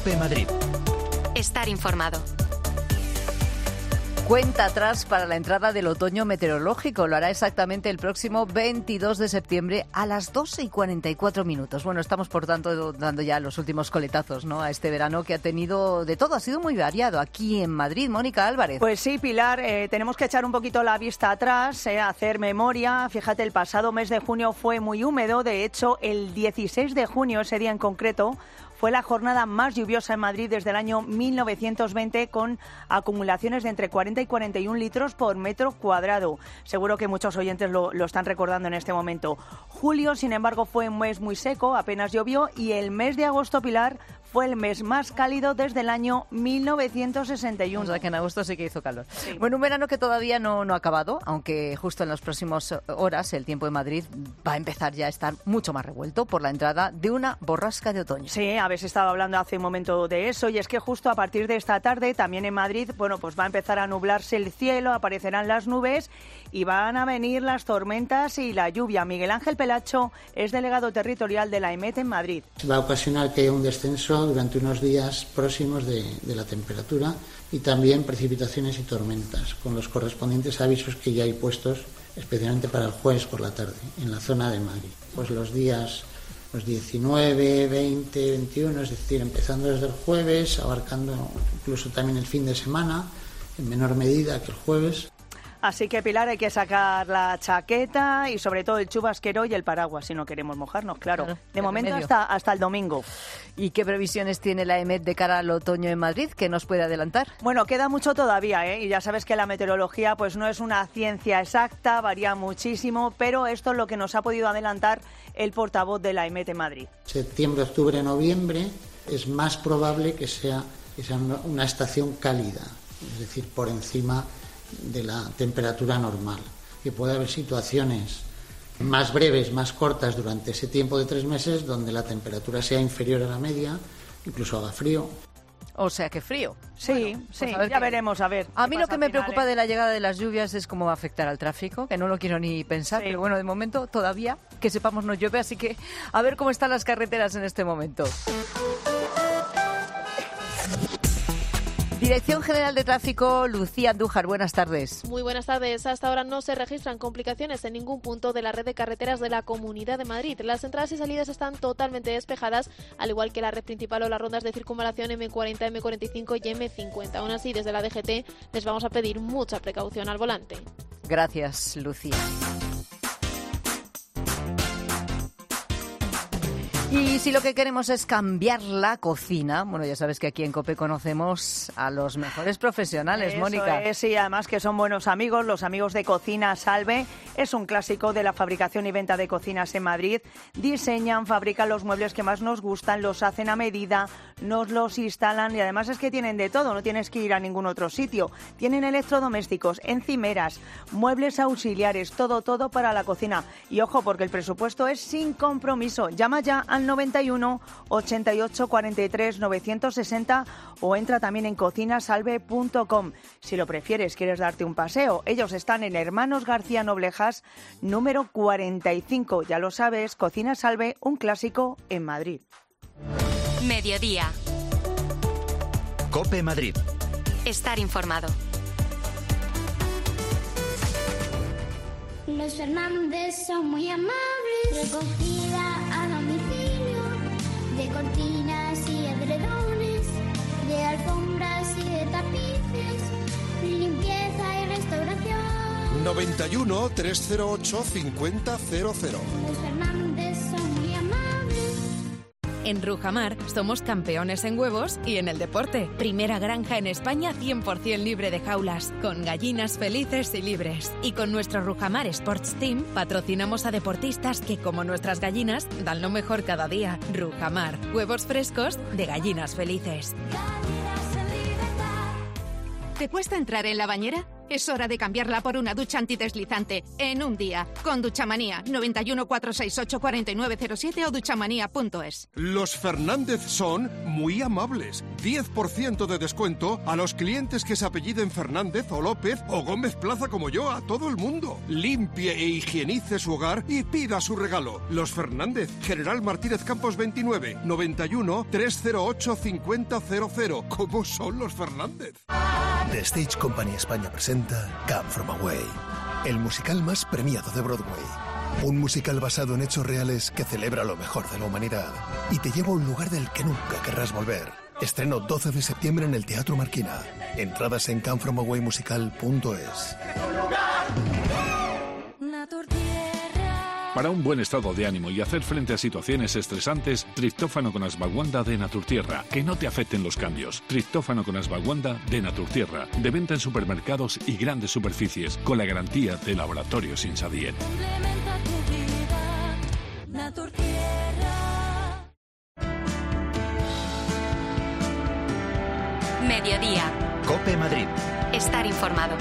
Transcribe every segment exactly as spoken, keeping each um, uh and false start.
COPE Madrid. Estar informado. Cuenta atrás para la entrada del otoño meteorológico. Lo hará exactamente el próximo veintidós de septiembre a las doce y cuarenta y cuatro minutos. Bueno, estamos por tanto dando ya los últimos coletazos, ¿no?, a este verano que ha tenido de todo, ha sido muy variado aquí en Madrid. Mónica Álvarez. Pues sí, Pilar, eh, tenemos que echar un poquito la vista atrás, eh, hacer memoria. Fíjate, el pasado mes de junio fue muy húmedo. De hecho, el dieciséis de junio, ese día en concreto, fue la jornada más lluviosa en Madrid desde el año mil novecientos veinte, con acumulaciones de entre cuarenta y cuarenta y un litros por metro cuadrado. Seguro que muchos oyentes lo, lo están recordando en este momento. Julio, sin embargo, fue un mes muy seco, apenas llovió, y el mes de agosto, Pilar, fue el mes más cálido desde el año mil novecientos sesenta y uno. O sea que en agosto sí que hizo calor. Sí. Bueno, un verano que todavía no, no ha acabado, aunque justo en las próximas horas el tiempo en Madrid va a empezar ya a estar mucho más revuelto por la entrada de una borrasca de otoño. Sí, habéis estado hablando hace un momento de eso, y es que justo a partir de esta tarde también en Madrid, bueno, pues va a empezar a nublarse el cielo, aparecerán las nubes y van a venir las tormentas y la lluvia. Miguel Ángel Pelacho es delegado territorial de la E M E T en Madrid. Va a ocasionar que haya un descenso durante unos días próximos de, de la temperatura y también precipitaciones y tormentas, con los correspondientes avisos que ya hay puestos especialmente para el jueves por la tarde en la zona de Madrid. Pues los días los diecinueve, veinte, veintiuno, es decir, empezando desde el jueves, abarcando incluso también el fin de semana, en menor medida que el jueves. Así que, Pilar, hay que sacar la chaqueta y sobre todo el chubasquero y el paraguas si no queremos mojarnos, claro. Claro, de momento remedio. hasta, hasta el domingo. ¿Y qué previsiones tiene la E M E T de cara al otoño en Madrid? ¿Qué nos puede adelantar? Bueno, queda mucho todavía, ¿eh? Y ya sabes que la meteorología pues no es una ciencia exacta, varía muchísimo, pero esto es lo que nos ha podido adelantar el portavoz de la E M E T en Madrid. Septiembre, octubre, noviembre es más probable que sea, que sea una, una estación cálida, es decir, por encima de la temperatura normal, que puede haber situaciones más breves, más cortas durante ese tiempo de tres meses donde la temperatura sea inferior a la media, incluso haga frío. O sea, que frío. Sí, Bueno, sí, pues a ver ya qué- veremos, a ver. A qué mí lo pasa que al me final, preocupa ¿eh? de la llegada de las lluvias es cómo va a afectar al tráfico, que no lo quiero ni pensar, Sí. pero bueno, de momento todavía, que sepamos, no llueve, así que a ver cómo están las carreteras en este momento. Dirección General de Tráfico, Lucía Andújar, buenas tardes. Muy buenas tardes. Hasta ahora no se registran complicaciones en ningún punto de la red de carreteras de la Comunidad de Madrid. Las entradas y salidas están totalmente despejadas, al igual que la red principal o las rondas de circunvalación eme cuarenta, eme cuarenta y cinco y eme cincuenta. Aún así, desde la D G T les vamos a pedir mucha precaución al volante. Gracias, Lucía. Y si lo que queremos es cambiar la cocina, bueno, ya sabes que aquí en COPE conocemos a los mejores profesionales, Eso Mónica. es, sí, además que son buenos amigos, los amigos de Cocina Salve. Es un clásico de la fabricación y venta de cocinas en Madrid. Diseñan, fabrican los muebles que más nos gustan, los hacen a medida, nos los instalan y además es que tienen de todo, no tienes que ir a ningún otro sitio. Tienen electrodomésticos, encimeras, muebles auxiliares, todo, todo para la cocina. Y ojo, porque el presupuesto es sin compromiso. Llama ya al noventa y uno, ochenta y ocho, cuarenta y tres, novecientos sesenta o entra también en cocinasalve punto com. Si lo prefieres, quieres darte un paseo, ellos están en Hermanos García Noblejas, número cuarenta y cinco. Ya lo sabes, Cocina Salve, un clásico en Madrid. Mediodía. COPE Madrid. Estar informado. Los Fernández son muy amables, recogida a domicilio, de cortinas y edredones, de alfombras y de tapices, limpieza y restauración. noventa y uno, trescientos ocho, cincuenta cero cero. Los Fernández son muy amables. En Rujamar somos campeones en huevos y en el deporte. Primera granja en España cien por ciento libre de jaulas, con gallinas felices y libres. Y con nuestro Rujamar Sports Team patrocinamos a deportistas que, como nuestras gallinas, dan lo mejor cada día. Rujamar, huevos frescos de gallinas felices. ¿Te cuesta entrar en la bañera? Es hora de cambiarla por una ducha antideslizante en un día. Con Duchamanía, noventa y uno, cuatrocientos sesenta y ocho, cuarenta y nueve cero siete o duchamanía punto es. Los Fernández son muy amables. diez por ciento de descuento a los clientes que se apelliden Fernández o López o Gómez Plaza como yo, a todo el mundo. Limpie e higienice su hogar y pida su regalo. Los Fernández, General Martínez Campos veintinueve, noventa y uno, trescientos ocho, cincuenta cero cero. ¿Cómo son los Fernández? The Stage Company España presenta Come From Away, el musical más premiado de Broadway. Un musical basado en hechos reales que celebra lo mejor de la humanidad y te lleva a un lugar del que nunca querrás volver. Estreno doce de septiembre en el Teatro Marquina. Entradas en come from away musical punto es. Para un buen estado de ánimo y hacer frente a situaciones estresantes, triptófano con ashwagandha de Naturtierra. Que no te afecten los cambios. Triptófano con ashwagandha de Naturtierra. De venta en supermercados y grandes superficies, con la garantía de Laboratorios Insadiet. Complementa tu vida, Naturtierra. Mediodía. COPE Madrid. Estar informado.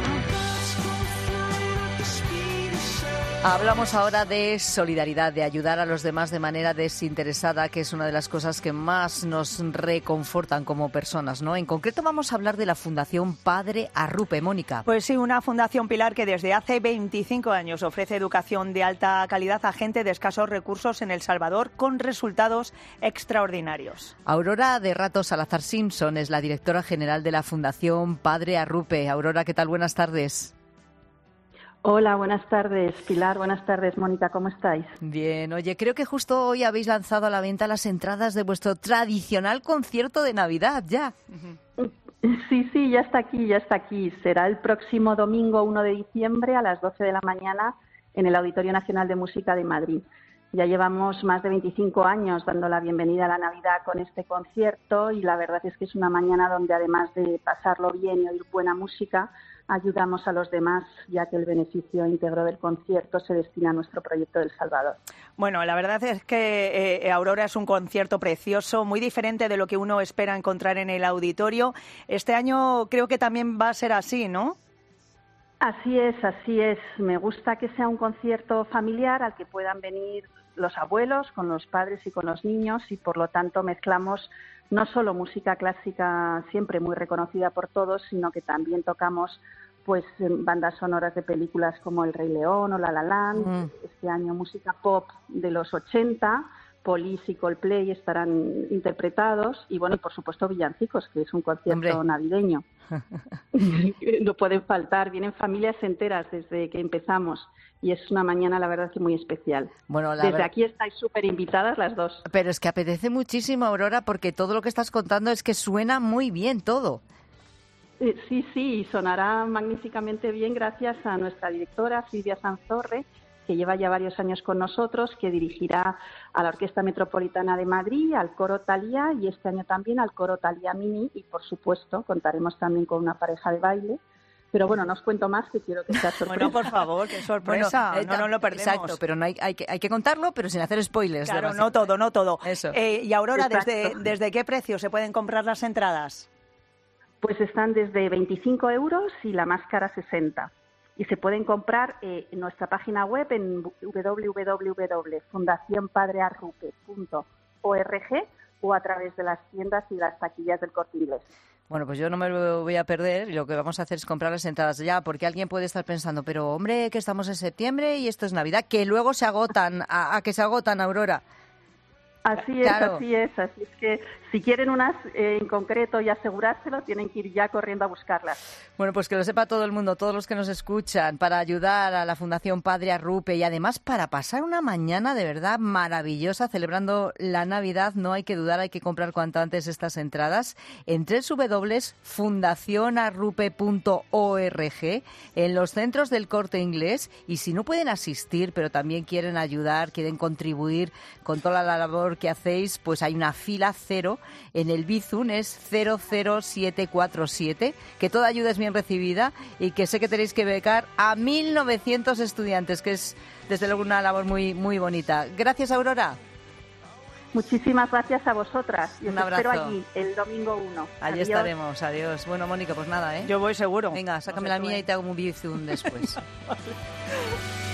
Hablamos ahora de solidaridad, de ayudar a los demás de manera desinteresada, que es una de las cosas que más nos reconfortan como personas, ¿no? En concreto vamos a hablar de la Fundación Padre Arrupe, Mónica. Pues sí, una fundación, Pilar, que desde hace veinticinco años ofrece educación de alta calidad a gente de escasos recursos en El Salvador con resultados extraordinarios. Aurora de Rato Salazar Simpson es la directora general de la Fundación Padre Arrupe. Aurora, ¿qué tal? Buenas tardes. Hola, buenas tardes, Pilar. Buenas tardes, Mónica. ¿Cómo estáis? Bien. Oye, creo que justo hoy habéis lanzado a la venta las entradas de vuestro tradicional concierto de Navidad, ya. Sí, sí, ya está aquí, ya está aquí. Será el próximo domingo uno de diciembre a las doce de la mañana en el Auditorio Nacional de Música de Madrid. Ya llevamos más de veinticinco años dando la bienvenida a la Navidad con este concierto y la verdad es que es una mañana donde, además de pasarlo bien y oír buena música, ayudamos a los demás, ya que el beneficio íntegro del concierto se destina a nuestro proyecto del Salvador. Bueno, la verdad es que eh, Aurora es un concierto precioso, muy diferente de lo que uno espera encontrar en el auditorio. Este año creo que también va a ser así, ¿no? Así es, así es. Me gusta que sea un concierto familiar al que puedan venir los abuelos con los padres y con los niños y, por lo tanto, mezclamos no solo música clásica siempre muy reconocida por todos, sino que también tocamos pues bandas sonoras de películas como El Rey León o La La Land. Mm. Este año música pop de los ochenta, Police y Coldplay estarán interpretados y, bueno, y por supuesto villancicos, que es un concierto Hombre. navideño. No pueden faltar, vienen familias enteras desde que empezamos y es una mañana, la verdad, que muy especial. Bueno, la Desde ver... aquí estáis súper invitadas las dos. Pero es que apetece muchísimo, Aurora, porque todo lo que estás contando es que suena muy bien todo. Sí, sí, sonará magníficamente bien gracias a nuestra directora, Silvia Sanzorre, que lleva ya varios años con nosotros, que dirigirá a la Orquesta Metropolitana de Madrid, al Coro Thalía y este año también al Coro Thalía Mini y, por supuesto, contaremos también con una pareja de baile. Pero bueno, no os cuento más, que quiero que sea sorpresa. Bueno, por favor, qué sorpresa, bueno, eh, no nos lo perdemos. Exacto, pero no hay, hay, que, hay que contarlo, pero sin hacer spoilers. Claro, demasiado. no todo, no todo. Eso. Eh, y Aurora, ¿desde, ¿desde qué precio se pueden comprar las entradas? Pues están desde veinticinco euros y la más cara sesenta. Y se pueden comprar eh, en nuestra página web en doble u doble u doble u punto fundación padre arrupe punto org o a través de las tiendas y las taquillas del Corte Inglés. Bueno, pues yo no me lo voy a perder y lo que vamos a hacer es comprar las entradas ya, porque alguien puede estar pensando, pero hombre, que estamos en septiembre y esto es Navidad, que luego se agotan, a, a que se agotan, Aurora. Así es, claro. así es, así es que si quieren unas eh, en concreto y asegurárselo, tienen que ir ya corriendo a buscarlas. Bueno, pues que lo sepa todo el mundo, todos los que nos escuchan, para ayudar a la Fundación Padre Arrupe y además para pasar una mañana de verdad maravillosa celebrando la Navidad. No hay que dudar, hay que comprar cuanto antes estas entradas en doble u doble u doble u punto fundación arrupe punto org, en los centros del Corte Inglés, y si no pueden asistir, pero también quieren ayudar, quieren contribuir con toda la labor que hacéis, pues hay una fila cero en el Bizum, es cero cero siete cuatro siete, que toda ayuda es bien recibida y que sé que tenéis que becar a mil novecientos estudiantes, que es desde luego una labor muy, muy bonita. Gracias, Aurora. Muchísimas gracias a vosotras. Y os Un abrazo. espero allí el domingo uno. Allí Adiós. estaremos, adiós. Bueno, Mónica, pues nada, ¿eh? Yo voy seguro. Venga, sácame No sé la tú, mía ¿eh? y te hago un bizum después.